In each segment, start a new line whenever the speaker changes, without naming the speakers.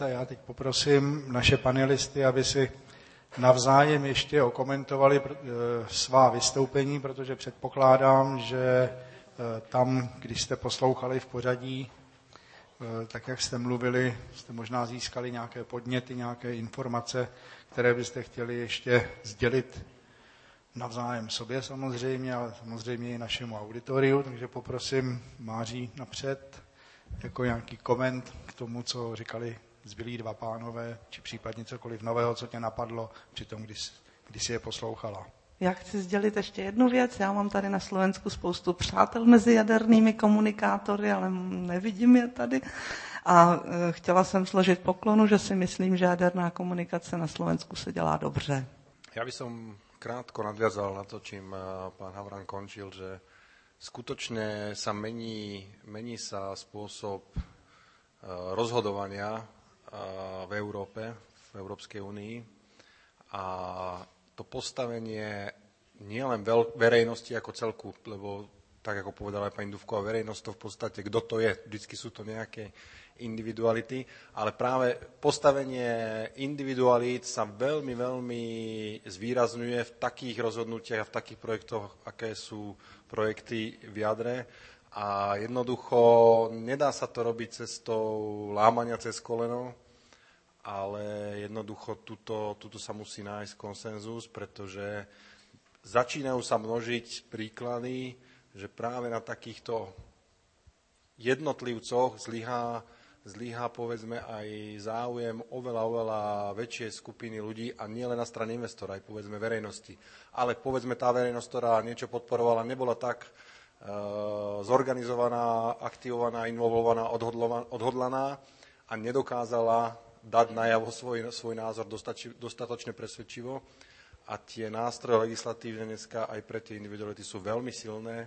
Já teď poprosím naše panelisty, aby si navzájem ještě okomentovali svá vystoupení, protože předpokládám, že tam, když jste poslouchali v pořadí, tak jak jste mluvili, jste možná získali nějaké podněty, nějaké informace, které byste chtěli ještě sdělit navzájem sobě samozřejmě, ale samozřejmě i našemu auditoriu, takže poprosím Máří napřed jako nějaký koment k tomu, co říkali zbylí dva pánové, či případně cokoliv nového, co tě napadlo při tom, když si je poslouchala.
Já chci sdělit ještě jednu věc. Já mám tady na Slovensku spoustu přátel mezi jadernými komunikátory, ale nevidím je tady. A chtěla jsem složit poklonu, že si myslím, že jaderná komunikace na Slovensku se dělá dobře.
Ja by som krátko nadviazal na to, čím pán Havran končil, že skutočne sa mení sa spôsob rozhodovania v Európe, v Európskej únii a to postavenie nielen verejnosti ako celku, lebo tak ako povedala aj pani Dufková, verejnosť to v podstate, kto to je, vždycky sú to nejaké individuality, ale práve postavenie individualít sa veľmi, veľmi zvýrazňuje v takých rozhodnutiach a v takých projektoch, aké sú projekty v jadre. A jednoducho nedá sa to robiť cestou lámania cez koleno, ale jednoducho tuto sa musí nájsť konsenzus, pretože začínajú sa množiť príklady, že práve na takýchto jednotlivcoch zlyhá povedzme aj záujem oveľa väčšej skupiny ľudí a nie len na strane investora, aj povedzme verejnosti. Ale povedzme tá verejnosť, ktorá niečo podporovala, nebola tak zorganizovaná, aktivovaná, involvovaná, odhodlaná a nedokázala dať najavo svoj názor dostatočne presvedčivo. A tie nástroje legislatívne dneska aj pre tie individuality sú veľmi silné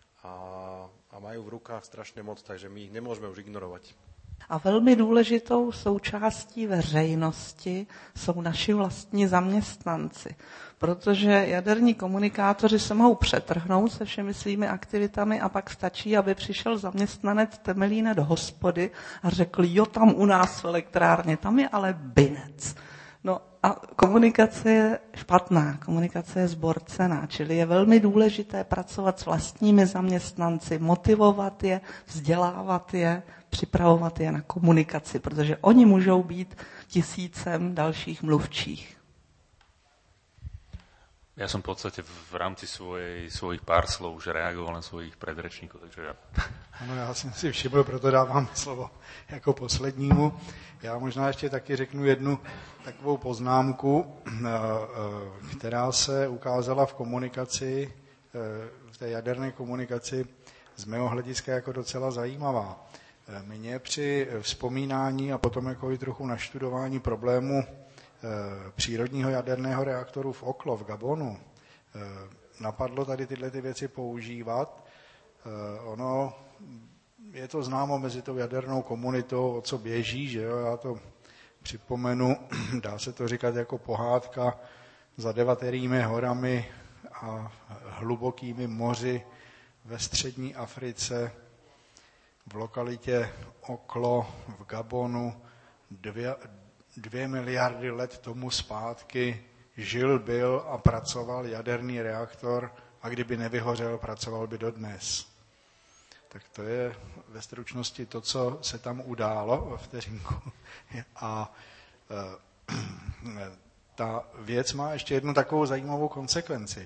a majú v rukách strašne moc, takže my ich nemôžeme už ignorovať.
A velmi důležitou součástí veřejnosti jsou naši vlastní zaměstnanci, protože jaderní komunikátoři se mohou přetrhnout se všemi svými aktivitami a pak stačí, aby přišel zaměstnanec Temelína do hospody a řekl, jo, tam u nás v elektrárně, tam je ale binec. No a komunikace je špatná, komunikace je zborcená, čili je velmi důležité pracovat s vlastními zaměstnanci, motivovat je, vzdělávat je, připravovat je na komunikaci, protože oni můžou být tisícem dalších mluvčích.
Ja som v podstate v rámci svojich pár slov už reagoval na svojich predrečníkov, takže ja...
Ano, já jsem si všiml, proto dávám slovo jako poslednímu. Já možná ještě taky řeknu jednu takovou poznámku, která se ukázala v komunikaci, v té jaderné komunikaci z mého hlediska jako docela zajímavá. Mně při vzpomínání a potom jako i trochu naštudování problému přírodního jaderného reaktoru v Oklo v Gabonu napadlo tady tyhle ty věci používat. Ono je to známo mezi tou jadernou komunitou, o co běží, že jo? Já to připomenu, dá se to říkat jako pohádka za Devaterými horami a hlubokými moři ve střední Africe v lokalitě Oklo v Gabonu 2 miliardy let tomu zpátky byl a pracoval jaderný reaktor a kdyby nevyhořel, pracoval by dodnes. Tak to je ve stručnosti to, co se tam událo, vteřinku. A ta věc má ještě jednu takovou zajímavou konsekvenci.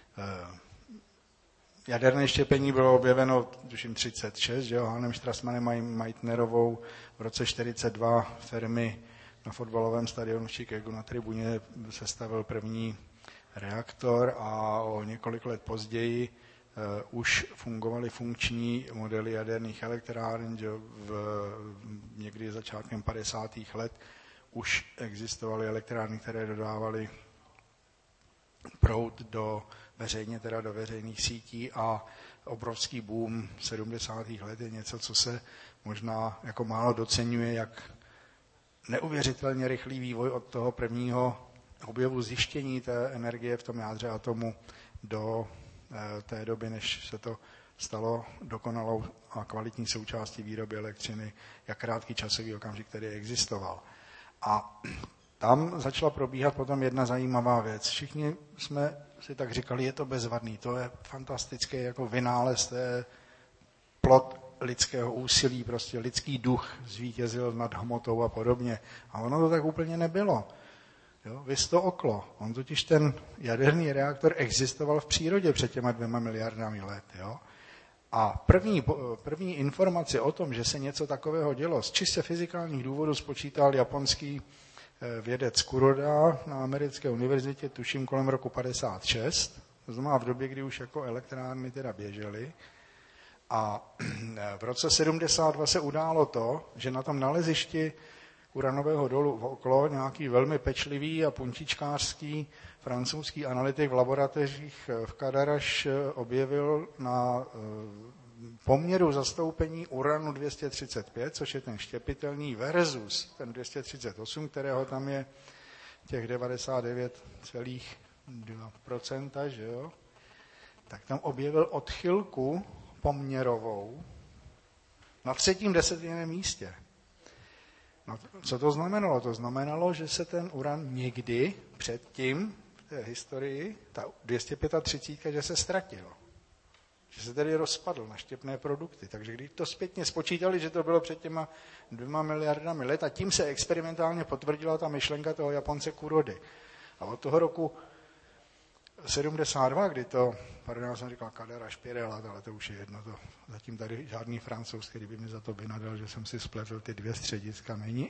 Jaderné štěpení bylo objeveno, tuším 36, že jo, Hanem Strassmanem a Meitnerovou v roce 42 Fermi na fotbalovém stadionu v Chicagu na tribuně sestavil první reaktor a o několik let později už fungovaly funkční modely jaderných elektráren, že někdy začátkem 50. let už existovaly elektrárny, které dodávaly proud do veřejných sítí a obrovský boom 70. let je něco, co se možná jako málo doceňuje, jak neuvěřitelně rychlý vývoj od toho prvního objevu zjištění té energie v tom jádře atomu do té doby, než se to stalo dokonalou a kvalitní součástí výroby elektřiny, jak krátký časový okamžik tedy existoval. A tam začala probíhat potom jedna zajímavá věc. Všichni jsme si tak říkali, je to bezvadný, to je fantastický jako vynález, to je plod lidského úsilí, prostě lidský duch zvítězil nad hmotou a podobně. A ono to tak úplně nebylo. Jo, vys to oklo. On totiž ten jaderný reaktor existoval v přírodě před těma 2 miliardami let. Jo? A první informace o tom, že se něco takového dělo, z čistě fyzikálních důvodů spočítal japonský vědec Kuroda na americké univerzitě, tuším kolem roku 56, to znamená v době, kdy už jako elektrárny teda běžely. A v roce 72 se událo to, že na tom nalezišti uranového dolu v okolo nějaký velmi pečlivý a puntičkářský francouzský analytik v laboratořích v Cadarache objevil na poměru zastoupení uranu 235, což je ten štěpitelný, versus ten 238, kterého tam je těch 99,2%, že jo? Tak tam objevil odchylku poměrovou na 3. desetiném místě. No, co to znamenalo? To znamenalo, že se ten uran někdy předtím v té historii, ta 235, že se ztratil. Že se tedy rozpadl na štěpné produkty. Takže když to zpětně spočítali, že to bylo před těma 2 miliardami let a tím se experimentálně potvrdila ta myšlenka toho Japonce Kurody. A od toho roku 72, kdy to, pardon, já jsem říkal Cadarache Pirellat, ale to už je jedno, to zatím tady žádný Francouz, který by mi za to vynadal, že jsem si spletl ty 2 střediska, není,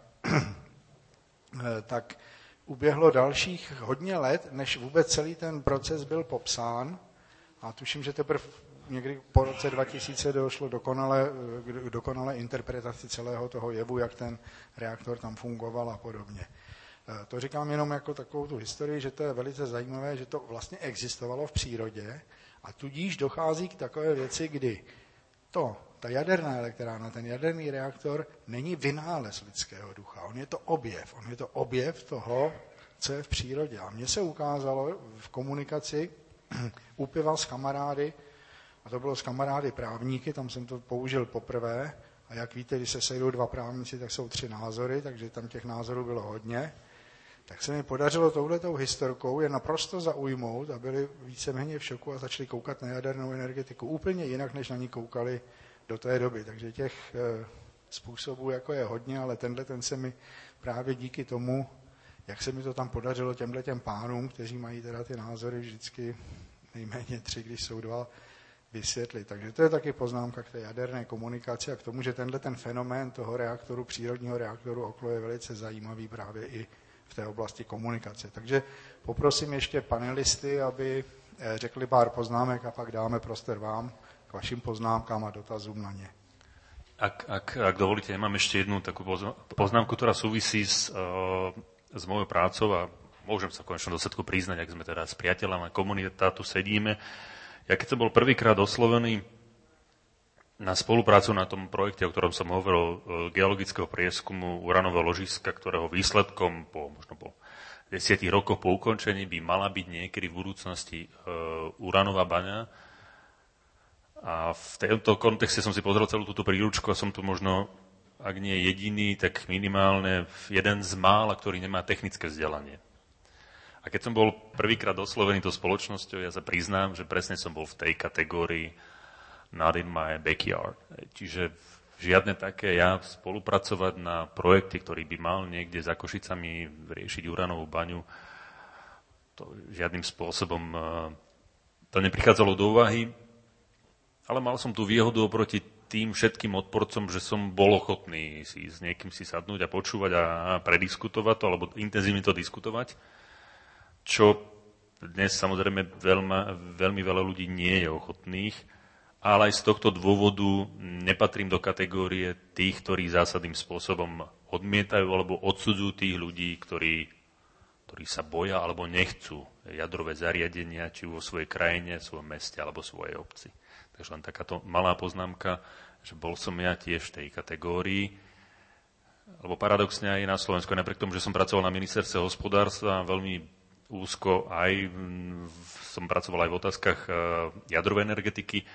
tak uběhlo dalších hodně let, než vůbec celý ten proces byl popsán a tuším, že teprve někdy po roce 2000 došlo dokonale interpretaci celého toho jevu, jak ten reaktor tam fungoval a podobně. To říkám jenom jako takovou tu historii, že to je velice zajímavé, že to vlastně existovalo v přírodě a tudíž dochází k takové věci, kdy ta jaderná elektrárna, ten jaderný reaktor není vynález lidského ducha, on je to objev toho, co je v přírodě. A mně se ukázalo v komunikaci u piva s kamarády, a to bylo s kamarády právníky, tam jsem to použil poprvé, a jak víte, když se sejdou 2 právníci, tak jsou 3 názory, takže tam těch názorů bylo hodně. Tak se mi podařilo touhletou historkou je naprosto zaujmout a byli víceméně v šoku a začali koukat na jadernou energetiku úplně jinak, než na ní koukali do té doby. Takže těch způsobů jako je hodně, ale ten se mi právě díky tomu, jak se mi to tam podařilo těm pánům, kteří mají teda ty názory vždycky nejméně 3, když jsou 2, vysvětlit. Takže to je taky poznámka k té jaderné komunikaci a k tomu, že ten fenomén toho reaktoru, přírodního reaktoru okolo je velice zajímavý právě i v té oblasti komunikace. Takže poprosím ještě panelisty, aby řekli pár poznámek a pak dáme prostor vám k vašim poznámkám a dotazům na ně.
Ak dovolíte, mám ešte jednu takú poznámku, ktorá súvisí s mojou prácou a môžem sa v konečnom dôsledku priznať, ak sme teda s priateľami komunita tu sedíme. Ja keď som bol prvýkrát oslovený na spoluprácu na tom projekte, o ktorom som hovoril, geologického prieskumu uranového ložiska, ktorého výsledkom možno po 10 rokoch po ukončení by mala byť niekedy v budúcnosti uranová baňa. A v tomto kontexte som si pozrel celú túto príručku a som tu možno, ak nie jediný, tak minimálne jeden z mála, ktorý nemá technické vzdelanie. A keď som bol prvýkrát oslovený tou spoločnosťou, ja sa priznám, že presne som bol v tej kategórii not in my backyard. Čiže žiadne také spolupracovať na projekty, ktorý by mal niekde za Košicami riešiť uranovú baňu, to žiadnym spôsobom to neprichádzalo do úvahy, ale mal som tú výhodu oproti tým všetkým odporcom, že som bol ochotný si s niekým si sadnúť a počúvať a prediskutovať to, alebo intenzívne to diskutovať, čo dnes samozrejme veľmi veľa ľudí nie je ochotných, ale aj z tohto dôvodu nepatrím do kategórie tých, ktorí zásadným spôsobom odmietajú alebo odsudzujú tých ľudí, ktorí sa boja alebo nechcú jadrové zariadenia, či vo svojej krajine, svojom meste alebo svojej obci. Takže len takáto malá poznámka, že bol som ja tiež v tej kategórii, lebo paradoxne aj na Slovensku, napriek tomu, že som pracoval na ministerstve hospodárstva, veľmi úzko som pracoval aj v otázkach jadrovej energetiky,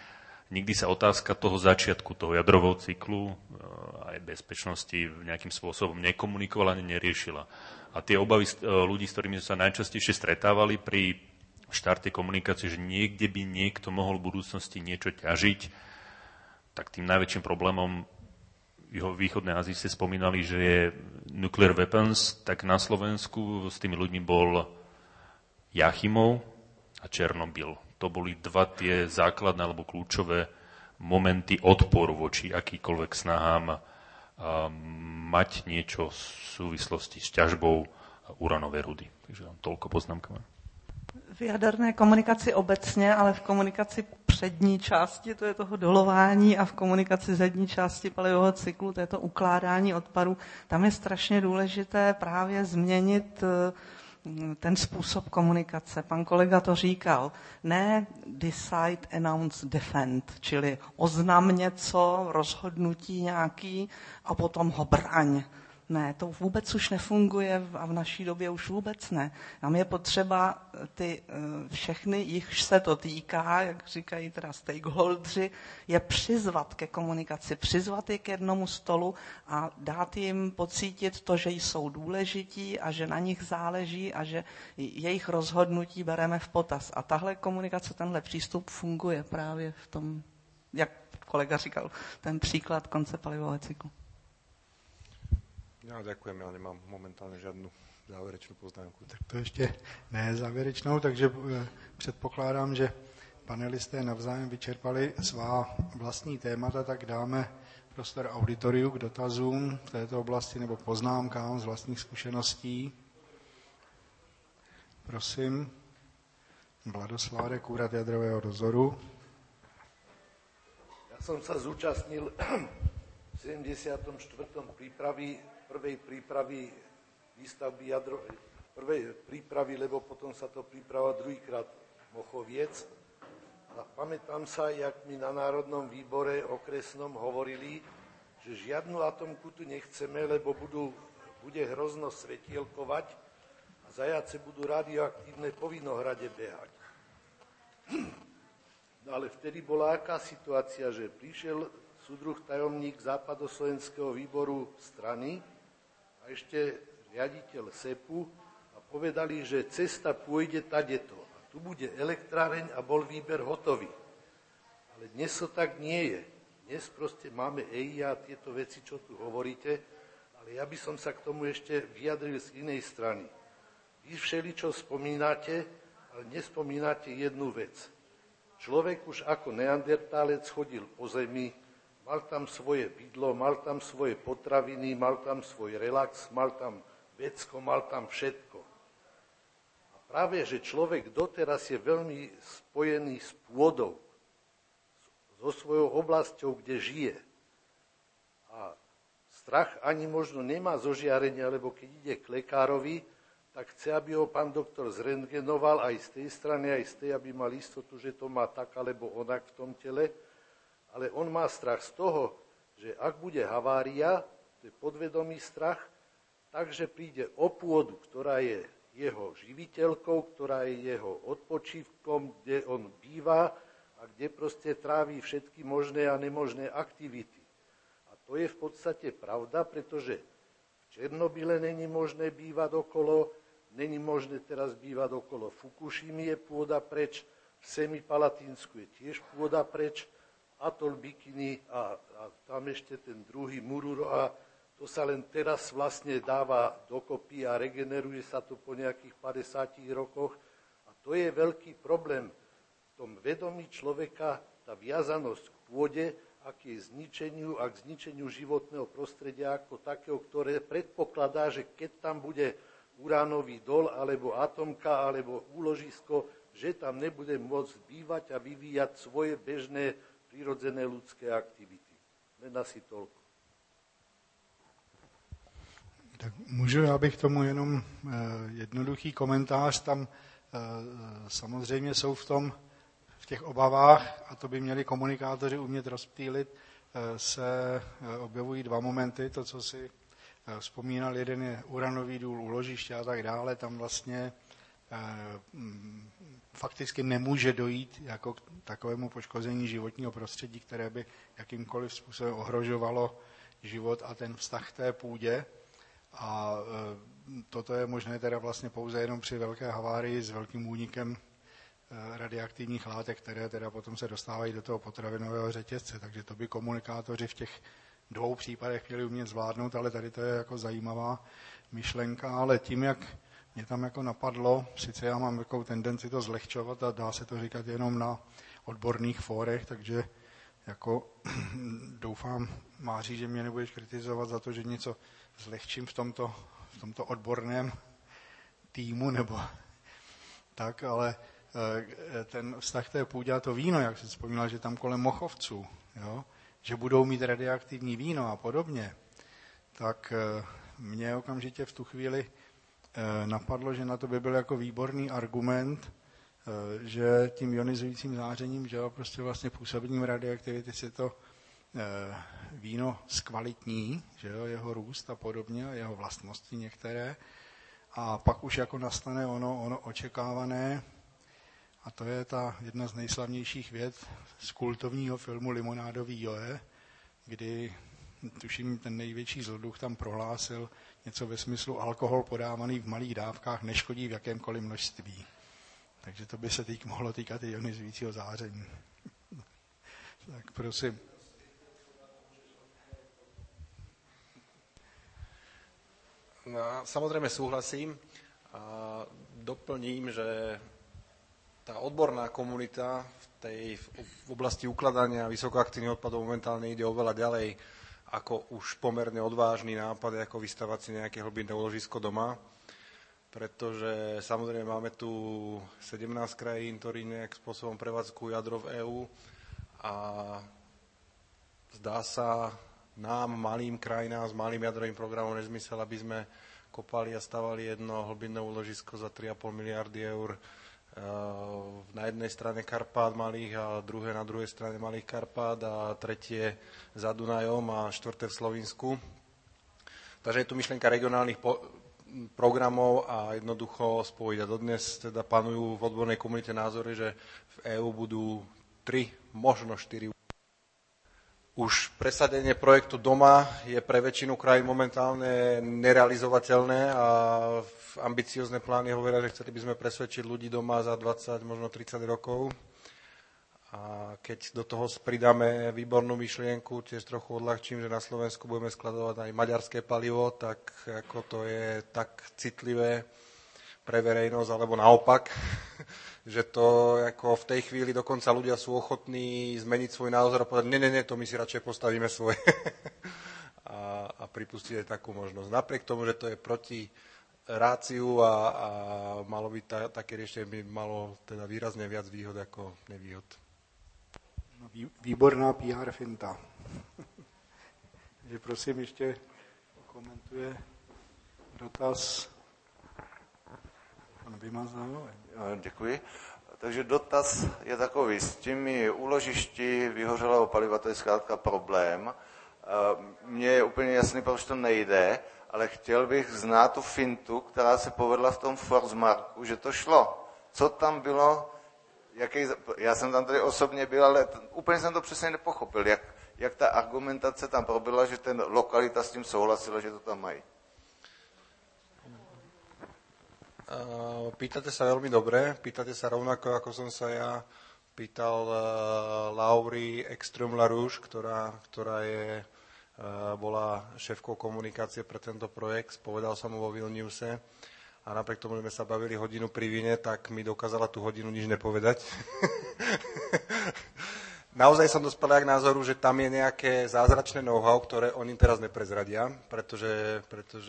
nikdy sa otázka toho začiatku, toho jadrového cyklu aj bezpečnosti nejakým spôsobom nekomunikovala, neriešila. A tie obavy ľudí, s ktorými sa najčastejšie stretávali pri štarte komunikácie, že niekde by niekto mohol v budúcnosti niečo ťažiť, tak tým najväčším problémom v východnej Ázii ste spomínali, že je nuclear weapons, tak na Slovensku s tými ľuďmi bol Jachimov a Černobyl. To boli dva tie základné alebo kľúčové momenty odporu voči akýkoľvek snahám mať niečo v súvislosti s ťažbou uranovej rudy. Takže toľko poznámka.
V jaderné komunikaci obecně, ale v komunikaci přední části, to je toho dolování, a v komunikaci zadní části palivového cyklu, to je to ukládání odpadů, tam je strašně důležité právě změnit ten způsob komunikace. Pan kolega to říkal. Ne decide, announce, defend, čili oznam něco, rozhodnutí nějaký a potom ho braň. Ne, to vůbec už nefunguje a v naší době už vůbec ne. Nám je potřeba ty všechny, jichž se to týká, jak říkají teda stakeholdři, je přizvat ke komunikaci, přizvat je k jednomu stolu a dát jim pocítit to, že jsou důležití a že na nich záleží a že jejich rozhodnutí bereme v potaz. A tahle komunikace, tenhle přístup funguje právě v tom, jak kolega říkal, ten příklad konce palivového cyklu.
Ja ďakujem, ja nemám momentálne žiadnu záverečnú poznámku.
Tak to ještě ne závěrečnou, takže předpokládám, že panelisté navzájem vyčerpali svá vlastní témata, tak dáme prostor auditoriu k dotazům v této oblasti nebo poznámkám z vlastních zkušeností. Prosím, Vladoslávek, Úrad jadrového dozoru.
Ja som sa zúčastnil v 74. prvej prípravy výstavby prvej prípravy, lebo potom sa to príprava druhýkrát Mochoviec. A pamätám sa, jak mi na Národnom výbore okresnom hovorili, že žiadnu atomku tu nechceme, lebo bude hrozno svetielkovať a zajace budú radioaktívne po Vinohrade behať. No ale vtedy bola aká situácia, že prišiel súdruh tajomník západoslovenského výboru strany a ešte riaditeľ SEPu a povedali, že cesta pôjde tadeto. A tu bude elektráreň a bol výber hotový. Ale dnes to tak nie je. Dnes proste máme EIA a tieto veci, čo tu hovoríte, ale ja by som sa k tomu ešte vyjadril z inej strany. Vy všeličo spomínate, ale nespomínate jednu vec. Človek už ako neandertálec chodil po zemi, mal tam svoje bydlo, mal tam svoje potraviny, mal tam svoj relax, mal tam vecko, mal tam všetko. A práve, že človek doteraz je veľmi spojený s pôdou, so svojou oblasťou, kde žije. A strach ani možno nemá zo žiarenia, lebo keď ide k lekárovi, tak chce, aby ho pán doktor zrentgenoval aj z tej strany, aj z tej, aby mal istotu, že to má tak alebo onak v tom tele. Ale on má strach z toho, že ak bude havária, to je podvedomý strach, takže príde o pôdu, ktorá je jeho živiteľkou, ktorá je jeho odpočívkom, kde on býva a kde proste tráví všetky možné a nemožné aktivity. A to je v podstate pravda, pretože v Černobyle není možné bývať okolo, není možné teraz bývať okolo Fukušimy, je pôda preč, v Semipalatínsku je tiež pôda preč, atol Bikini a tam ešte ten druhý Mururo a to sa len teraz vlastne dáva dokopy a regeneruje sa to po nejakých 50 rokoch. A to je veľký problém v tom vedomí človeka, tá viazanosť k pôde, ak je zničeniu a k zničeniu životného prostredia ako takého, ktoré predpokladá, že keď tam bude uránový dol alebo atomka alebo úložisko, že tam nebude môcť bývať a vyvíjať svoje bežné prirodzené ľudské aktivity. Len asi toľko.
Tak můžu, já bych tomu jenom jednoduchý komentář. Tam samozřejmě jsou v těch obavách, a to by měli komunikátoři umět rozptýlit, se objevují dva momenty. To, co si vzpomínal, jeden je uranový důl, úložiště a tak dále. Tam vlastně fakticky nemůže dojít jako k takovému poškození životního prostředí, které by jakýmkoliv způsobem ohrožovalo život a ten vztah k té půdě. A toto je možné teda vlastně pouze jenom při velké havárii s velkým únikem radioaktivních látek, které teda potom se dostávají do toho potravinového řetězce. Takže to by komunikátoři v těch 2 případech měli umět zvládnout, ale tady to je jako zajímavá myšlenka, ale tím, jak mě tam jako napadlo, sice já mám takovou tendenci to zlehčovat a dá se to říkat jenom na odborných fórech, takže jako doufám, Máří, že mě nebudeš kritizovat za to, že něco zlehčím v tomto odborném týmu, nebo tak, ale ten vztah té půdě a to víno, jak jsi vzpomínal, že tam kolem Mochovců, jo, že budou mít radioaktivní víno a podobně, tak mě okamžitě v tu chvíli napadlo, že na to by byl jako výborný argument, že tím ionizujícím zářením, že jo, prostě vlastně působením radioaktivity se to víno zkvalitní, že jo, jeho růst a podobně, jeho vlastnosti některé, a pak už jako nastane ono očekávané, a to je ta jedna z nejslavnějších vět z kultovního filmu Limonádový Joe, kdy tuším ten největší zloduch tam prohlásil něco ve smyslu alkohol podávaný v malých dávkách neškodí v jakémkoliv množství. Takže to by se mohlo týkat i ionizujícího záření. Tak prosím.
No, samozrejme súhlasím a doplním, že tá odborná komunita v oblasti ukladania vysokoaktívnych odpadov momentálne ide oveľa ďalej ako už pomerne odvážny nápad, ako vystavať si nejaké hlbinné úložisko doma, pretože samozrejme máme tu 17 krajín, ktorí nejak spôsobom prevádzkujú jadro v EÚ a zdá sa nám, malým krajinám s malým jadrovým programom, nezmysel, aby sme kopali a stavali jedno hlbinné úložisko za 3,5 miliardy eur na jednej strane Karpát malých a na druhej strane malých Karpát a tretie za Dunajom a štvrté v Slovinsku. Takže je tu myšlienka regionálnych programov a jednoducho spojiť. A dodnes teda panujú v odbornej komunite názory, že v EÚ budú 3, možno 4. Už presadenie projektu doma je pre väčšinu krajín momentálne nerealizovateľné a ambiciozne plány hovoria, že chceli by sme presvedčiť ľudí doma za 20, možno 30 rokov. A keď do toho pridáme výbornú myšlienku, tiež trochu odľahčím, že na Slovensku budeme skladovať aj maďarské palivo, tak ako to je tak citlivé pre verejnosť, alebo naopak, že to ako v tej chvíli dokonca ľudia sú ochotní zmeniť svoj názor a povedať, nie, to my si radšej postavíme svoje. a pripustiť aj takú možnosť. Napriek tomu, že to je proti ráciu a malo by také riešenie by malo teda výrazne viac výhod ako nevýhod.
Výborná PR finta. Takže prosím, ještě komentuje dotaz. Pan Vymazal.
Děkuji. Takže dotaz je takový, s těmi úložišti vyhořelého paliva, to je zkrátka problém. Mně je úplně jasný, proč to nejde, ale chtěl bych znát tu fintu, která se povedla v tom Forsmarku, že to šlo. Co tam bylo, já jsem tam tady osobně byl, ale úplně jsem to přesně nepochopil, jak ta argumentace tam proběhla, že ten lokalita s tím souhlasila, že to tam mají.
Pýtate sa veľmi dobre, pýtate sa rovnako, ako som sa ja pýtal Lauri Ekström-Larouche, ktorá bola šéfkou komunikácie pre tento projekt, povedal som mu vo Vilniuse a napriek tomu, že sme sa bavili hodinu pri víne, tak mi dokázala tú hodinu nič nepovedať. Naozaj som dospel k názoru, že tam je nejaké zázračné know-how, ktoré oni teraz neprezradia, pretože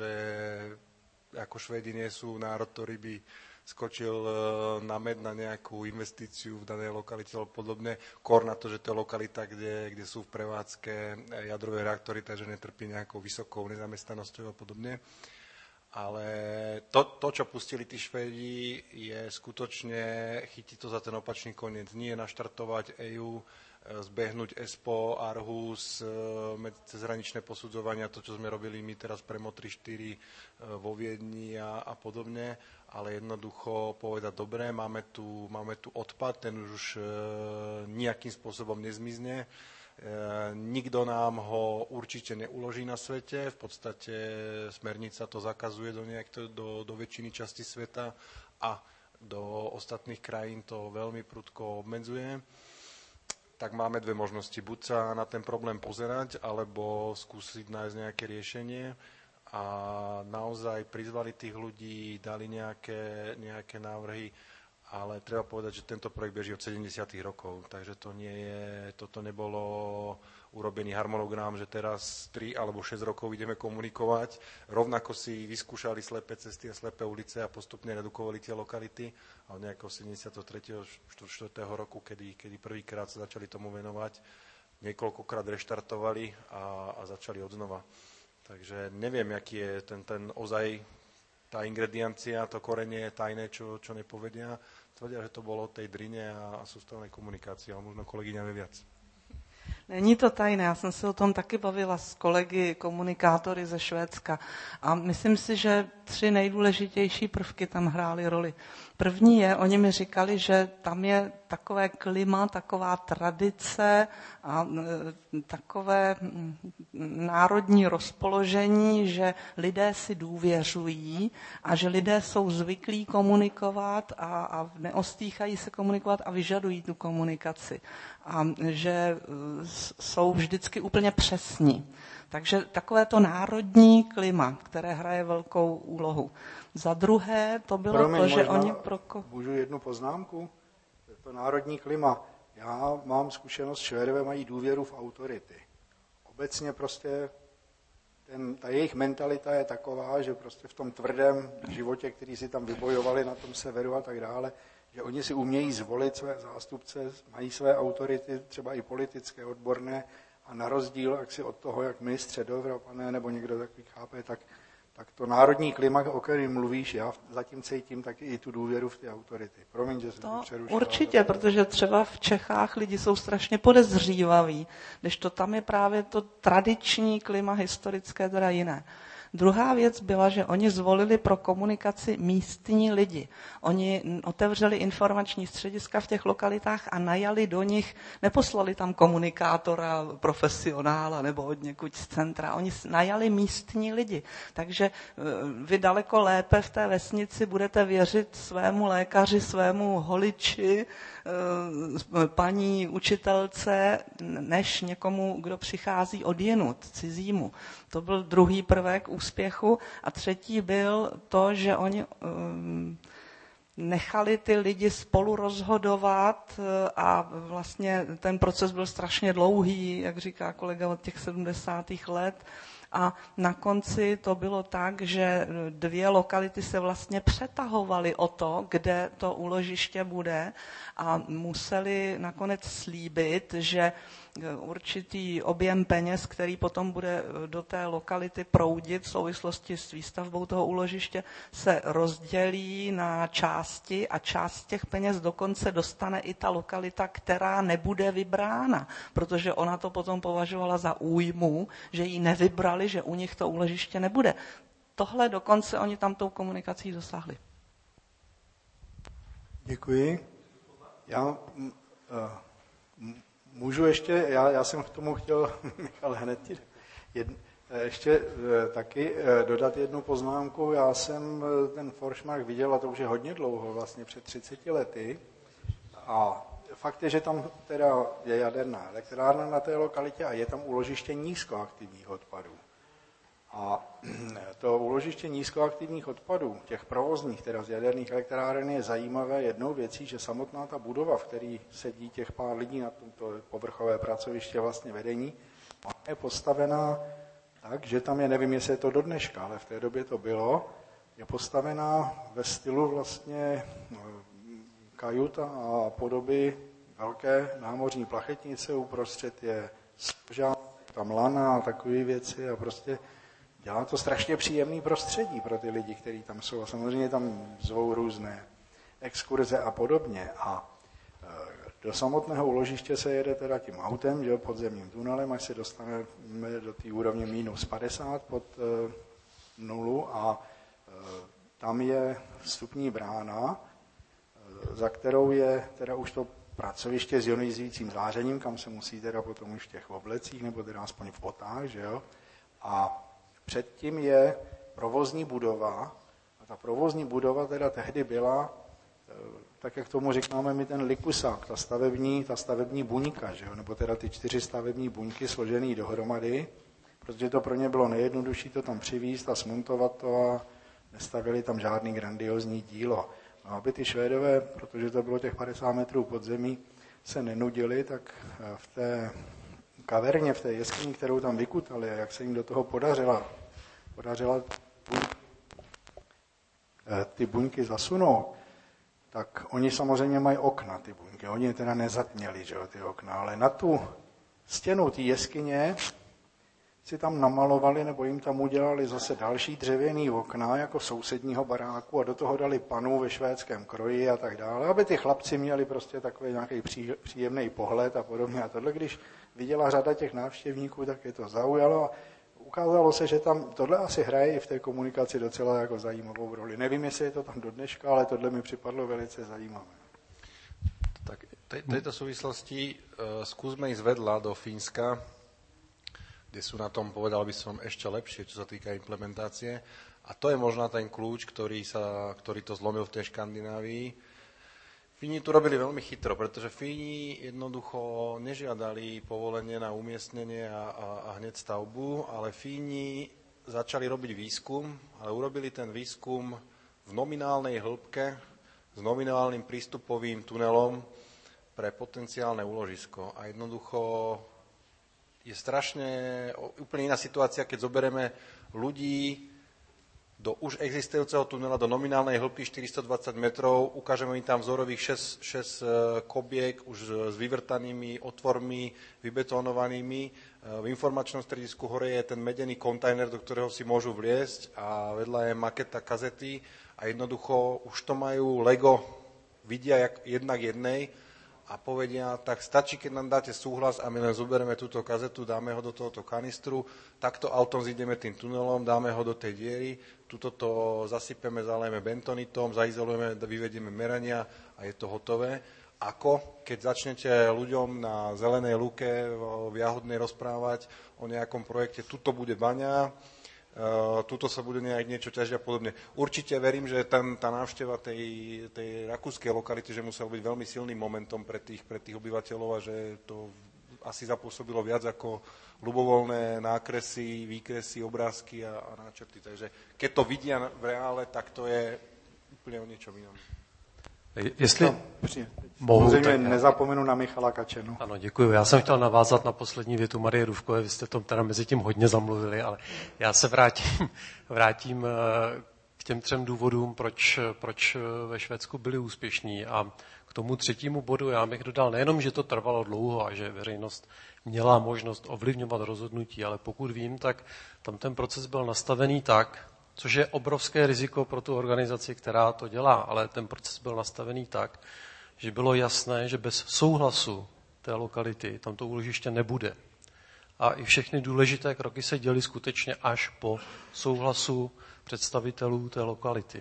ako Švédi nie sú národ, ktorý by skočil na med na nejakú investíciu v danej lokalite alebo podobne. Kor na to, že to je lokalita, kde sú v prevádzke jadrové reaktory, takže netrpí nejakou vysokou nezamestnanosťou a podobne. Ale to, čo pustili tí Švédi, je skutočne chytiť to za ten opačný koniec. Nie naštartovať EU zbehnúť ESPO, Arhus, cezhraničné posudzovania, to, čo sme robili my teraz pre MO 3-4 vo Viedni a podobne, ale jednoducho povedať, dobre, máme tu odpad, ten už nejakým spôsobom nezmizne, nikto nám ho určite neuloží na svete, v podstate smernica to zakazuje do väčšiny časti sveta a do ostatných krajín to veľmi prudko obmedzuje. Tak máme dve možnosti. Buď sa na ten problém pozerať, alebo skúsiť nájsť nejaké riešenie a naozaj prizvali tých ľudí, dali nejaké návrhy, ale treba povedať, že tento projekt beží od 70. rokov, takže toto nebolo urobený harmonogram, že teraz 3 alebo 6 rokov ideme komunikovať. Rovnako si vyskúšali slepé cesty a slepé ulice a postupne redukovali tie lokality, ale nejakého 73. 4. roku, kedy prvýkrát sa začali tomu venovať, niekoľkokrát reštartovali a začali odznova. Takže neviem, aký je ten ozaj tá ingrediencia, to korenie je tajné, čo nepovedia. Tvrdia, že to bolo o tej drine a sústavnej komunikácii, ale možno kolegyňa vie viac.
Není to tajné, já jsem se o tom taky bavila s kolegy komunikátory ze Švédska a myslím si, že 3 nejdůležitější prvky tam hrály roli. První je, oni mi říkali, že tam je takové klima, taková tradice a takové národní rozpoložení, že lidé si důvěřují a že lidé jsou zvyklí komunikovat a neostýchají se komunikovat a vyžadují tu komunikaci. A že jsou vždycky úplně přesní. Takže takové to národní klima, které hraje velkou úlohu. Za druhé to bylo to, že oni...
Můžu jednu poznámku? To národní klima. Já mám zkušenost, Švédové mají důvěru v autority. Obecně prostě ta jejich mentalita je taková, že prostě v tom tvrdém životě, který si tam vybojovali na tom severu a tak dále, že oni si umějí zvolit své zástupce, mají své autority, třeba i politické, odborné, a na rozdíl jaksi od toho, jak my středoevropané nebo někdo takový chápe, tak to národní klima, o kterém mluvíš, já zatím cítím taky i tu důvěru v ty autority. Promiň, že jsem to přerušila.
Určitě, protože třeba v Čechách lidi jsou strašně podezřívaví, kdežto tam je právě to tradiční klima historické teda jiné. Druhá věc byla, že oni zvolili pro komunikaci místní lidi. Oni otevřeli informační střediska v těch lokalitách a najali do nich, neposlali tam komunikátora, profesionála nebo od někud z centra, oni najali místní lidi. Takže vy daleko lépe v té vesnici budete věřit svému lékaři, svému holiči, paní učitelce, než někomu, kdo přichází odjinud, cizímu. To byl druhý prvek úspěchu. A třetí byl to, že oni nechali ty lidi spolu rozhodovat a vlastně ten proces byl strašně dlouhý, jak říká kolega, od těch 70. let. A na konci to bylo tak, že 2 lokality se vlastně přetahovaly o to, kde to úložiště bude a museli nakonec slíbit, že určitý objem peněz, který potom bude do té lokality proudit v souvislosti s výstavbou toho úložiště, se rozdělí na části a část těch peněz dokonce dostane i ta lokalita, která nebude vybrána, protože ona to potom považovala za újmu, že ji nevybrali, že u nich to úložiště nebude. Tohle dokonce oni tam tou komunikací dosáhli.
Děkuji. Já můžu ještě, já jsem k tomu chtěl, Michal, hned ještě taky dodat jednu poznámku. Já jsem ten Forsmark viděl, a to už je hodně dlouho, vlastně před 30 lety. A fakt je, že tam teda je jaderná elektrárna na té lokalitě a je tam úložiště nízkoaktivních odpadů. A to úložiště nízkoaktivních odpadů, těch provozních, teda z jaderných elektráren, je zajímavé jednou věcí, že samotná ta budova, v které sedí těch pár lidí na tomto povrchové pracoviště vlastně vedení, je postavená tak, že tam je, nevím, jestli je to do dneška, ale v té době to bylo, je postavená ve stylu vlastně kajut a podoby velké námořní plachetnice, uprostřed je spožár, tam lana a takové věci a prostě dělá to strašně příjemný prostředí pro ty lidi, kteří tam jsou. A samozřejmě tam zvou různé exkurze a podobně. A Do samotného úložiště se jede teda tím autem, že, podzemním tunelem, až se dostaneme do té úrovně minus 50 pod nulu a tam je vstupní brána, za kterou je teda už to pracoviště s ionizujícím zářením, kam se musí teda potom už v těch oblecích, nebo teda aspoň v botách, že jo. A předtím je provozní budova, a ta provozní budova teda tehdy byla, tak jak tomu říkáme my ten likusák, ta stavební buňka, že jo? Nebo teda ty 4 stavební buňky složený dohromady, protože to pro ně bylo nejjednodušší to tam přivízt a smontovat to a nestavili tam žádný grandiozní dílo. No, aby ty Švédové, protože to bylo těch 50 metrů pod zemí, se nenudili, tak v té kaverně, v té jeskyni, kterou tam vykutali, a jak se jim do toho podařila ty buňky zasunout, tak oni samozřejmě mají okna, ty buňky. Oni je teda nezatměli, že jo, ty okna, ale na tu stěnu té jeskyně si tam namalovali, nebo jim tam udělali zase další dřevěný okna, jako sousedního baráku, a do toho dali panu ve švédském kroji a tak dále, aby ty chlapci měli prostě takový nějaký příjemný pohled a podobně. A tohle, když viděla řada těch návštěvníků, tak je to zaujalo. Ukázalo se, že tam tohle asi hraje i v té komunikaci docela jako zajímavou roli. Nevím, jestli je to tam do dneška, ale tohle mi připadlo velice zajímavé.
Tak v tejto súvislosti skúsme ísť vedľa do Fínska, kde sú na tom, povedal by som, ešte lepšie, čo sa týka implementácie. A to je možno ten kľúč, ktorý to zlomil v tej Škandinávii. Fíni tu robili veľmi chytro, pretože Fíni jednoducho nežiadali povolenie na umiestnenie a hneď stavbu, ale Fíni začali robiť výskum, ale urobili ten výskum v nominálnej hĺbke s nominálnym prístupovým tunelom pre potenciálne úložisko. A jednoducho je strašne úplne iná situácia, keď zoberieme ľudí do už existujúceho tunela do nominálnej hĺbky 420 metrov, ukážeme im tam vzorových 6 kobiek už s vyvrtanými otvormi, vybetonovanými. V informačnom stredisku hore je ten medený kontajner, do ktorého si môžu vliesť, a vedľa je maketa kazety a jednoducho už to majú Lego, vidia jednak jednej a povedia, tak stačí, keď nám dáte súhlas a my len zoberieme túto kazetu, dáme ho do tohoto kanistru, takto autom zídeme tým tunelom, dáme ho do tej diery, tuto to zasypeme, zalejeme bentonitom, zaizolujeme, vyvedieme merania a je to hotové. Ako keď začnete ľuďom na Zelenej lúke v Jahodnej rozprávať o nejakom projekte, tuto bude baňa, tuto sa bude niečo ťažiť a podobne. Určite verím, že tá návšteva tej rakúskej lokality, že musel byť veľmi silným momentom pre tých obyvateľov a že to asi zapôsobilo viac ako ľubovoľné nákresy, výkresy, obrázky a náčrty. Takže keď to vidia v reále, tak to je úplne o niečom inom.
Jestli
mohu, tak nezapomenu na Michala Kačenu.
Ano, děkuji. Já jsem chtěl navázat na poslední větu Marie Růvkové, vy jste to teda mezi tím hodně zamluvili, ale já se vrátím k těm 3 důvodům, proč ve Švédsku byli úspěšní. A k tomu 3. bodu já bych dodal nejenom, že to trvalo dlouho a že veřejnost měla možnost ovlivňovat rozhodnutí, ale pokud vím, tak tam ten proces byl nastavený tak, což je obrovské riziko pro tu organizaci, která to dělá, ale ten proces byl nastavený tak, že bylo jasné, že bez souhlasu té lokality tam to úložiště nebude. A i všechny důležité kroky se děly skutečně až po souhlasu představitelů té lokality.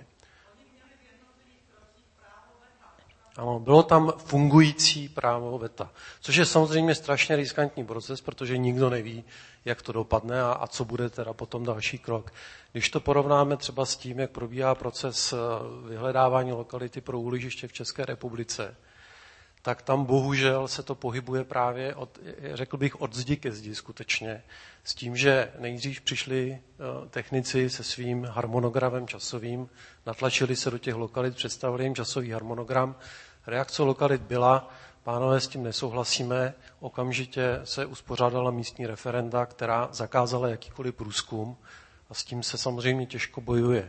Ano, bylo tam fungující právo veta, což je samozřejmě strašně riskantní proces, protože nikdo neví, jak to dopadne a co bude teda potom další krok. Když to porovnáme třeba s tím, jak probíhá proces vyhledávání lokality pro úložiště v České republice, tak tam bohužel se to pohybuje právě řekl bych, od zdi ke zdi skutečně. S tím, že nejdřív přišli technici se svým harmonogramem časovým, natlačili se do těch lokalit, představili jim časový harmonogram. Reakce lokalit byla, pánové, s tím nesouhlasíme, okamžitě se uspořádala místní referenda, která zakázala jakýkoliv průzkum a s tím se samozřejmě těžko bojuje.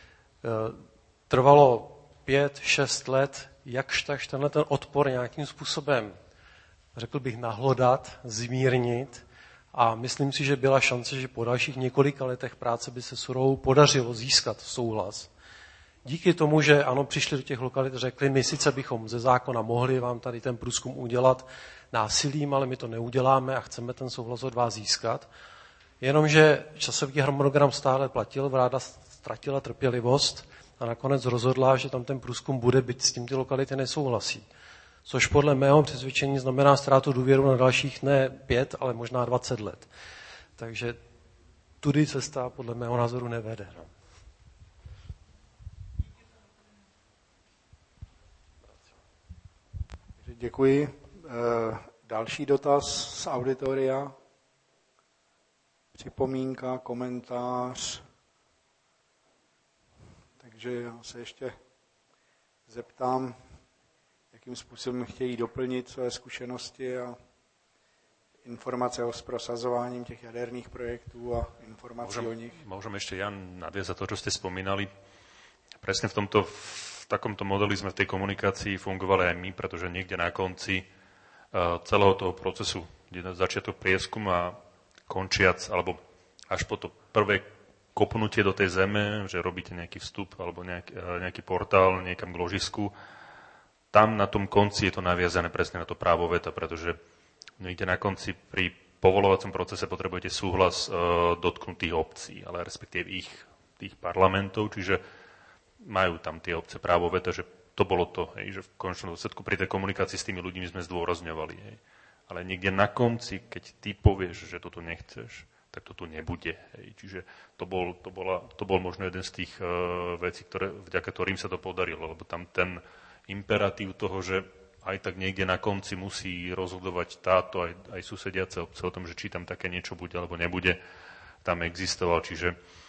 Trvalo 5-6 let, jakž takž tenhle ten odpor nějakým způsobem, řekl bych, nahlodat, zmírnit a myslím si, že byla šance, že po dalších několika letech práce by se Surovou podařilo získat souhlas. díky tomu, že ano, přišli do těch lokalit, řekli, my sice bychom ze zákona mohli vám tady ten průzkum udělat násilím, ale my to neuděláme a chceme ten souhlas od vás získat. Jenomže časový harmonogram stále platil, vláda ztratila trpělivost a nakonec rozhodla, že tam ten průzkum bude, byť s tím ty lokality nesouhlasí. Což podle mého přesvědčení znamená ztrátu důvěru na dalších ne 5, ale možná 20 let. Takže tudy cesta podle mého názoru nevede. No.
Děkuji. Další dotaz z auditoria? Připomínka, komentář? Takže já se ještě zeptám, jakým způsobem chtějí doplnit své zkušenosti a informace o prosazování těch jaderných projektů a informací o nich.
Môžem ešte, Jan, nadviazať to, čo ste spomínali. Presne v takomto modeli sme v tej komunikácii fungovali aj my, pretože niekde na konci celého toho procesu, kde začiatok prieskum a končiac, alebo až po to prvé kopnutie do tej zeme, že robíte nejaký vstup alebo nejaký portál niekam k ložisku, tam na tom konci je to naviazané presne na to právo veta, pretože niekde na konci pri povoľovacom procese potrebujete súhlas dotknutých obcí, ale respektíve tých parlamentov, čiže majú tam tie obce právo veta, že to bolo to, hej, že v konečnom dôsledku pri tej komunikácii s tými ľuďmi sme zdôrazňovali. Hej. Ale niekde na konci, keď ty povieš, že toto nechceš, tak to tu nebude. Hej. Čiže to bol možno jeden z tých vecí, vďaka ktorým sa to podarilo, lebo tam ten imperatív toho, že aj tak niekde na konci musí rozhodovať táto aj susediace obce o tom, že či tam také niečo bude alebo nebude, tam existoval. Čiže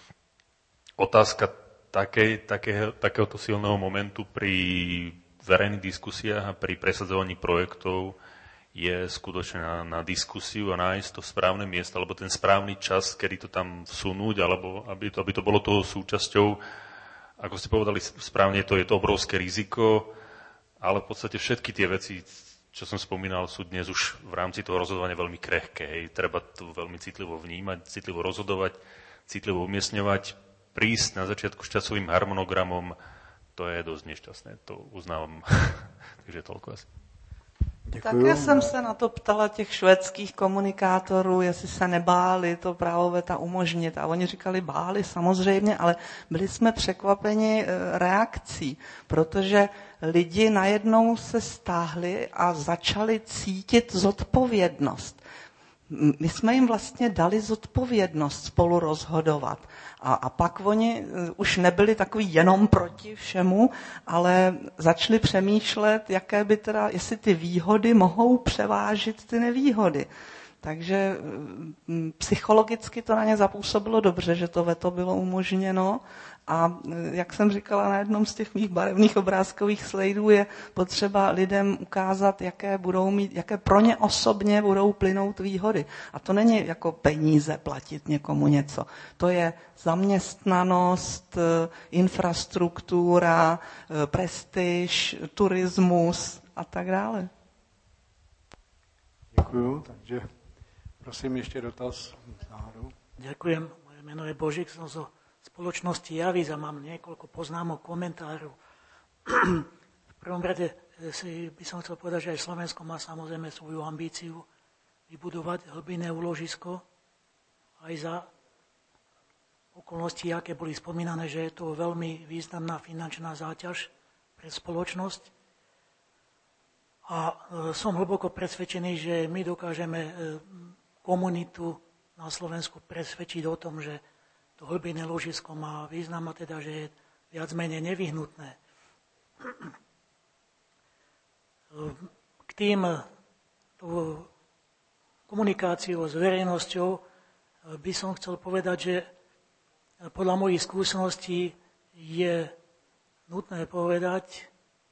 otázka takéhoto silného momentu pri verejných diskusiách a pri presadzovaní projektov je skutočne na diskusiu a nájsť to správne miesto alebo ten správny čas, kedy to tam vsunúť, alebo aby to bolo toho súčasťou. Ako ste povedali správne, je to obrovské riziko, ale v podstate všetky tie veci, čo som spomínal, sú dnes už v rámci toho rozhodovania veľmi krehké. Hej. Treba to veľmi citlivo vnímať, citlivo rozhodovať, citlivo umiestňovať, prísť na začiatku s časovým harmonogramom, to je dosť nešťastné, to uznávam. Takže toľko asi.
Také jsem se na to ptala těch švédských komunikátorů, jestli se nebáli to právo veta umožnit. A oni říkali, báli samozřejmě, ale byli jsme překvapeni reakcí, protože lidi najednou se stáhli a začali cítit zodpovědnost. My jsme jim vlastně dali zodpovědnost spolu rozhodovat. A pak oni už nebyli takový jenom proti všemu, ale začali přemýšlet, jestli ty výhody mohou převážit ty nevýhody. Takže psychologicky to na ně zapůsobilo dobře, že to veto bylo umožněno. A jak jsem říkala na jednom z těch mých barevných obrázkových slajdů, je potřeba lidem ukázat, jaké pro ně osobně budou plynout výhody. A to není jako peníze platit někomu něco. To je zaměstnanost, infrastruktura, prestiž, turismus a tak dále.
Děkuju, takže prosím ještě dotaz.
Ďakujem. Moje meno je Božík, som zo spoločnosti Javis a mám niekoľko poznámok, komentárov. V prvom rade by som chcel povedať, že aj Slovensko má samozrejme svoju ambíciu vybudovať hlbinné úložisko aj za okolnosti, aké boli spomínané, že je to veľmi významná finančná záťaž pre spoločnosť. A som hlboko presvedčený, že my dokážeme komunitu na Slovensku presvedčiť o tom, že to hlbinné ložisko má význam a teda, že je viac menej nevyhnutné. K tým komunikáciou s verejnosťou by som chcel povedať, že podľa mojich skúseností je nutné povedať,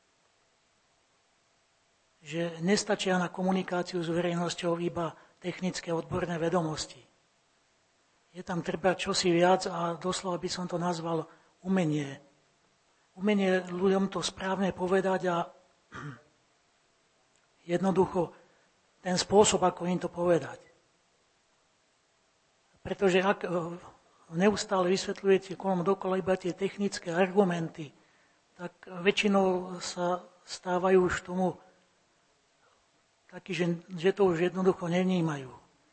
že nestačia na komunikáciu s verejnosťou iba technické odborné vedomosti. Je tam treba čosi viac a doslova by som to nazval umenie. Umenie ľuďom to správne povedať a jednoducho ten spôsob, ako im to povedať. Pretože ak neustále vysvetľujete kolom dokola iba tie technické argumenty tak väčšinou sa stávajú už tomu taký, že to už jednoducho nevnímajú.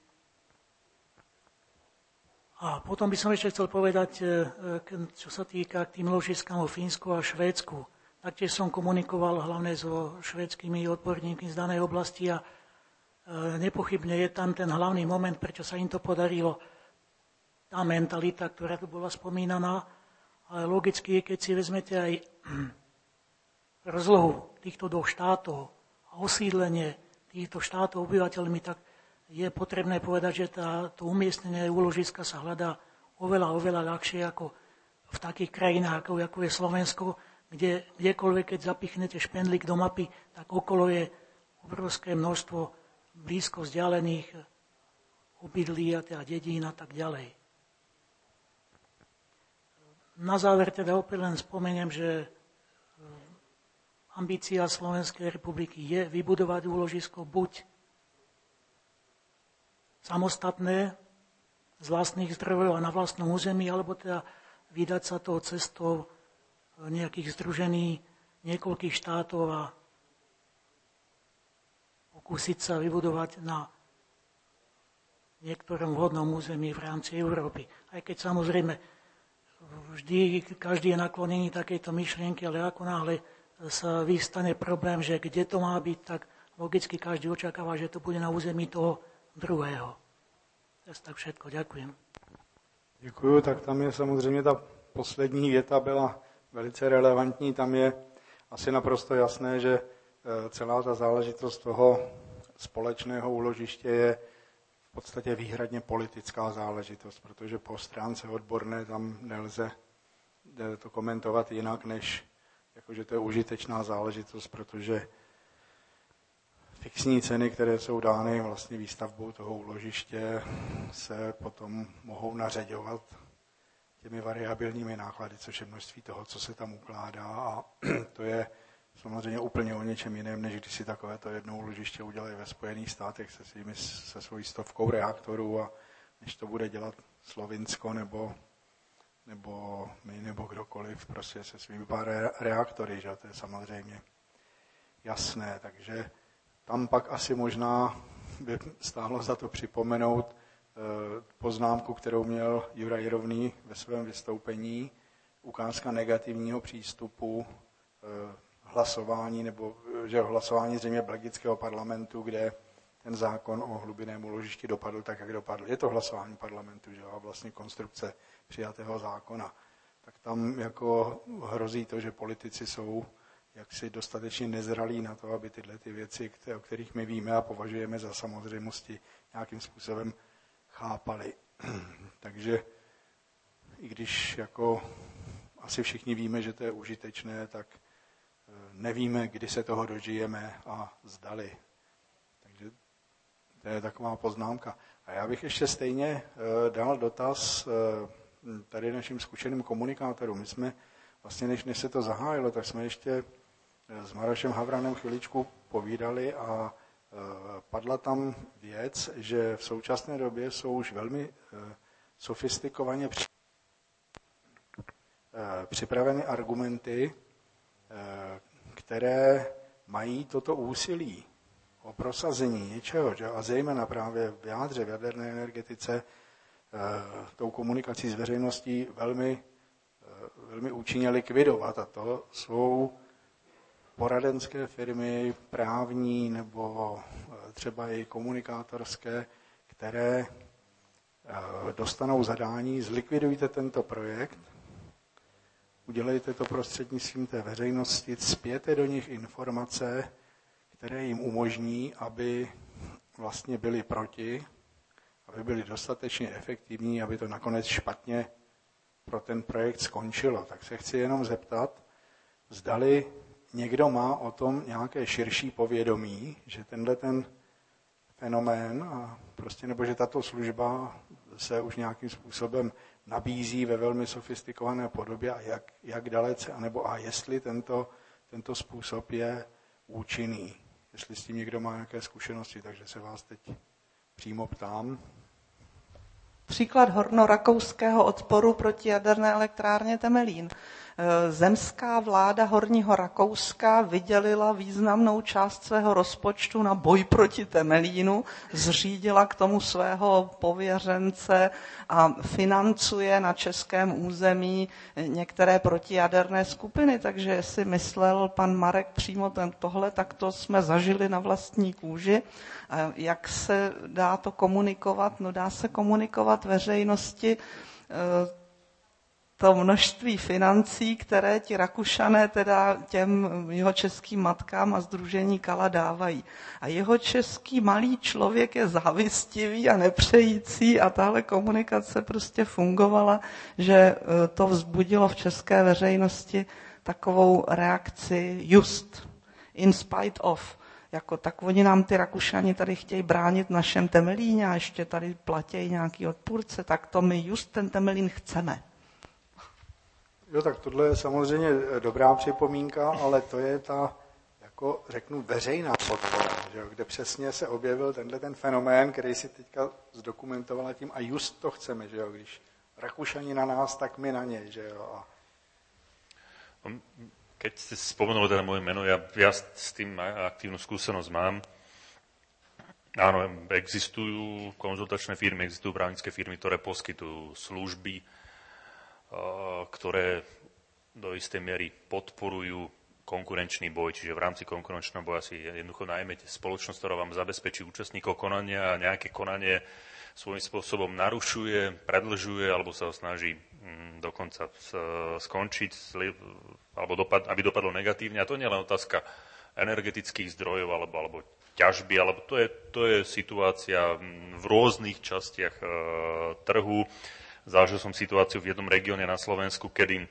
A potom by som ešte chcel povedať, čo sa týka k tým ložiskám o Fínsku a Švédsku. Taktiež som komunikoval hlavne so švédskymi odborníkmi z danej oblasti a nepochybne je tam ten hlavný moment, prečo sa im to podarilo, tá mentalita, ktorá tu bola spomínaná, ale logicky, keď si vezmete aj rozlohu týchto dvoch štátov a osídlenie týchto štátov obyvateľmi, tak je potrebné povedať, že to umiestnenie úložiska sa hľadá oveľa ľahšie ako v takých krajinách, ako je Slovensko, kde kdekoľvek, keď zapichnete špendlík do mapy, tak okolo je obrovské množstvo blízko vzdialených obydlí a dedín a tak ďalej. Na záver teda opäť len spomeniem, že ambícia Slovenskej republiky je vybudovať úložisko buď samostatné z vlastných zdrojov a na vlastnom území, alebo teda vydať sa tou cestou nejakých združení niekoľkých štátov a pokúsiť sa vybudovať na niektorom vhodnom území v rámci Európy. Aj keď samozrejme vždy každý je naklonený takejto myšlienky, ale ako náhle sa vystane problém, že kde to má byť, tak logicky každý očakáva, že to bude na území toho druhého. To je tak všetko. Ďakujem.
Děkuju, tak tam je samozřejmě ta poslední věta byla velice relevantní. Tam je asi naprosto jasné, že celá ta záležitost toho společného úložiště je v podstatě výhradně politická záležitost, protože po stránce odborné tam nelze to komentovat jinak, než jakože to je užitečná záležitost, protože fixní ceny, které jsou dány vlastně výstavbou toho úložiště, se potom mohou nařeďovat těmi variabilními náklady, což je množství toho, co se tam ukládá, a to je samozřejmě úplně o něčem jiném, než když si takovéto jedno úložiště udělají ve Spojených státech se svojí 100 reaktorů, a než to bude dělat Slovinsko nebo my nebo kdokoliv prostě se svými pár reaktory, že to je samozřejmě jasné, takže tam pak asi možná by stálo za to připomenout poznámku, kterou měl Juraj Rovný ve svém vystoupení, ukázka negativního přístupu hlasování, nebo že hlasování zřejmě belgického parlamentu, kde ten zákon o hlubinném úložišti dopadl tak, jak dopadl. Je to hlasování parlamentu, že? A vlastně konstrukce přijatého zákona. Tak tam jako hrozí to, že politici jsou jaksi dostatečně nezralí na to, aby tyhle ty věci, o kterých my víme a považujeme za samozřejmosti, nějakým způsobem chápali. Takže i když jako asi všichni víme, že to je užitečné, tak nevíme, kdy se toho dožijeme a zdali. Takže to je taková poznámka. A já bych ještě stejně dal dotaz tady našim zkušeným komunikátorům. My jsme vlastně, než se to zahájilo, tak jsme ještě s Marošem Havranem chviličku povídali a padla tam věc, že v současné době jsou už velmi sofistikovaně připraveny argumenty, které mají toto úsilí o prosazení něčeho, že? A zejména právě v jádře, v jaderné energetice, tou komunikací s veřejností velmi účinně likvidovat. A to jsou poradenské firmy, právní nebo třeba i komunikátorské, které dostanou zadání, zlikvidujte tento projekt, udělejte to prostřednictvím té veřejnosti, cpěte do nich informace, které jim umožní, aby vlastně byli proti, aby byli dostatečně efektivní, aby to nakonec špatně pro ten projekt skončilo. Tak se chci jenom zeptat, zdali někdo má o tom nějaké širší povědomí, že tenhle ten fenomén, a prostě, nebo že tato služba se už nějakým způsobem nabízí ve velmi sofistikované podobě, a jak dalece, anebo a jestli tento způsob je účinný. Jestli s tím někdo má nějaké zkušenosti, takže se vás teď přímo ptám.
Příklad hornorakouského odporu proti jaderné elektrárně Temelín. Zemská vláda Horního Rakouska vydělila významnou část svého rozpočtu na boj proti Temelínu, zřídila k tomu svého pověřence a financuje na českém území některé protijaderné skupiny. Takže jestli myslel pan Marek přímo tohle, tak to jsme zažili na vlastní kůži. A jak se dá to komunikovat? No dá se komunikovat veřejnosti to množství financí, které ti Rakušané teda těm jihočeským matkám a sdružení Kala dávají. A jihočeský malý člověk je závistivý a nepřející a tahle komunikace prostě fungovala, že to vzbudilo v české veřejnosti takovou reakci just, in spite of. Jako, tak oni nám ty Rakušani tady chtějí bránit našem Temelíně a ještě tady platějí nějaký odpůrce, tak to my just ten Temelín chceme.
Jo, tak tohle je samozřejmě dobrá připomínka, ale to je ta, jako řeknu, veřejná podpora, že, kde přesně se objevil ten fenomén, který si teďka zdokumentovala tím a just to chceme, že jo, když Rakušani na nás, tak my na něj, že jo.
Keď ste spomenuli teda moje meno, ja s tým aktívnu skúsenosť mám. Áno, existujú konzultačné firmy, existujú právnické firmy, ktoré poskytujú služby, ktoré do istej miery podporujú konkurenčný boj, čiže v rámci konkurenčného boja si jednoducho najmete spoločnosť, ktorá vám zabezpečí účastníkov konania a nejaké konanie svojím spôsobom narušuje, predĺžuje alebo sa ho snaží dokonca skončiť, alebo aby dopadlo negatívne. A to nie je len otázka energetických zdrojov alebo ťažby, alebo to je situácia v rôznych častiach trhu. Zažil som situáciu v jednom regióne na Slovensku, kedy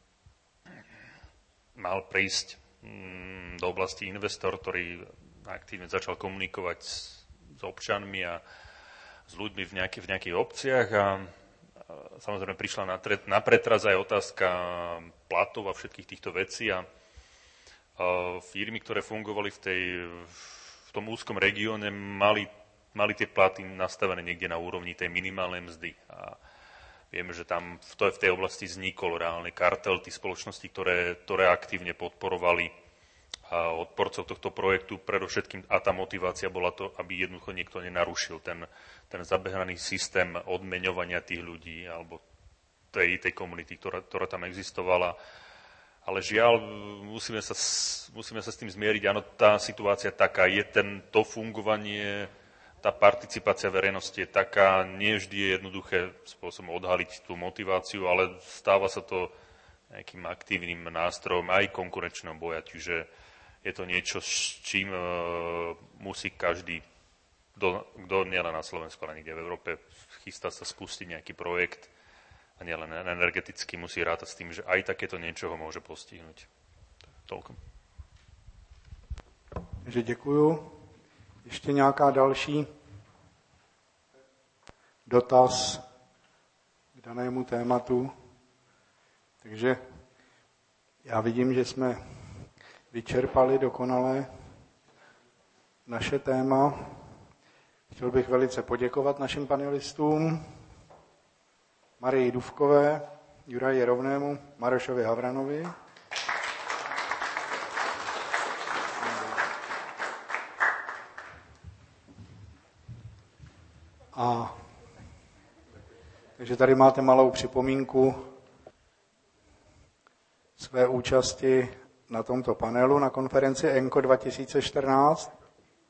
mal prísť do oblasti investor, ktorý aktívne začal komunikovať s občanmi a s ľuďmi v nejakých obciach a samozrejme prišla na pretraz aj otázka platov a všetkých týchto vecí a firmy, ktoré fungovali v tom úzkom regióne, mali tie platy nastavené niekde na úrovni tej minimálnej mzdy. A vieme, že tam v tej oblasti vznikol reálny kartel, tí spoločnosti, ktoré aktívne podporovali odporcov tohto projektu, predovšetkým, a tá motivácia bola to, aby jednoducho niekto nenarušil ten zabehraný systém odmeňovania tých ľudí alebo tej komunity, ktorá tam existovala. Ale žiaľ, musíme sa s tým zmieriť. Áno, tá situácia taká je, to fungovanie, tá participácia verejnosti je taká, nie vždy je jednoduché spôsobom odhaliť tú motiváciu, ale stáva sa to nejakým aktívnym nástrojom aj konkurenčného boja, čiže je to niečo, s čím musí každý, kto nielen na Slovensku, ale niekde v Európe chystá sa spustiť nejaký projekt a nielen energeticky musí rátať s tým, že aj takéto niečo ho môže postihnúť. Toľko.
Takže děkuju. Ještě nějaká další dotaz k danému tématu. Takže já vidím, že jsme vyčerpali dokonale naše téma. Chtěl bych velice poděkovat našim panelistům, Marii Dufkové, Juraji Rovnému, Marošovi Havranovi. Takže tady máte malou připomínku své účasti na tomto panelu na konferenci ENCO 2014.